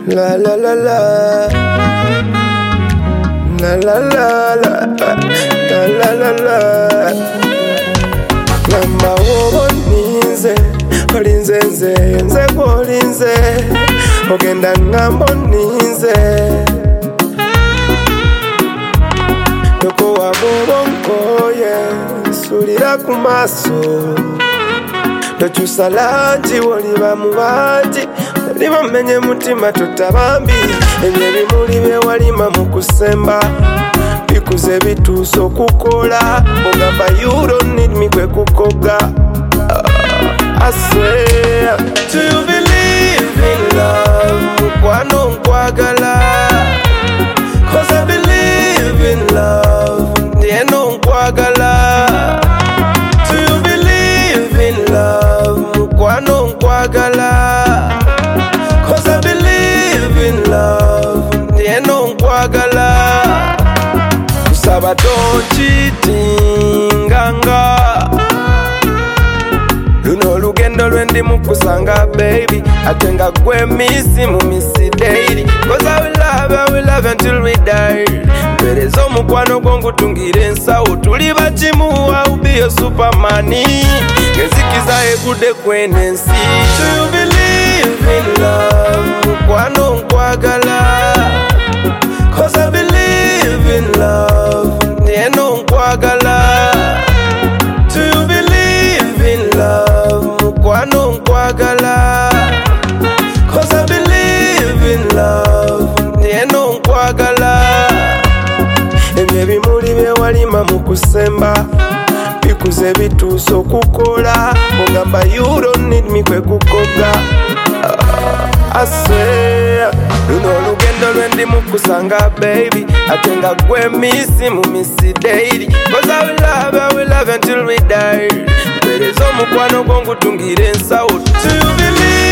La la la la, la la la la, la la la la. Ngamba wobo ninze, olinze nze, nze kwolinze, ogenda ngambo ninze. Toko wabobo nkoye, sulira ku maaso. Tokyusa langi woliba mu bangi, liba mmenye mutima totabambi. Ebyo ebimuli bye walima mu kusemba bikuze bituusa okukola. Ogamba you don't need me kwe kukoga. I swear, do you believe in love? Mukwano nkwagala, 'cause I believe in love. Ndiye no nkwagala. Do you believe in love? Mukwano nkwagala, 'cause I believe in love. Ndiye no nkwagala. Kusaba don't cheatinganga. Luno lugendo lwendi mukusanga baby, atenga gwe misi mu misi daily. 'Cause I will love until we die. Mpereza omukwano gwo ngutungire ensawo, tuli bakimu, I'll be your superman. Ngezikiza egudde kwene ensi. Do you believe in love? Mukwano nkwagala, 'cause I believe in love. Ndiye no nkwagala. Do you believe in love? Mukwano nkwagala, 'cause I believe in love. Ndiye no nkwagala. Ebyo ebimuli bye walima mu kusemba bikuze bituusa okukola. Ogamba you don't need me kwe kukoga. I swear, luno olugendo lwendi mukusanga baby, atenga gwe misi mu misi daily. 'Cause I will love until we die. Mpereza omukwano gwo ngutungire ensawo. Do you believe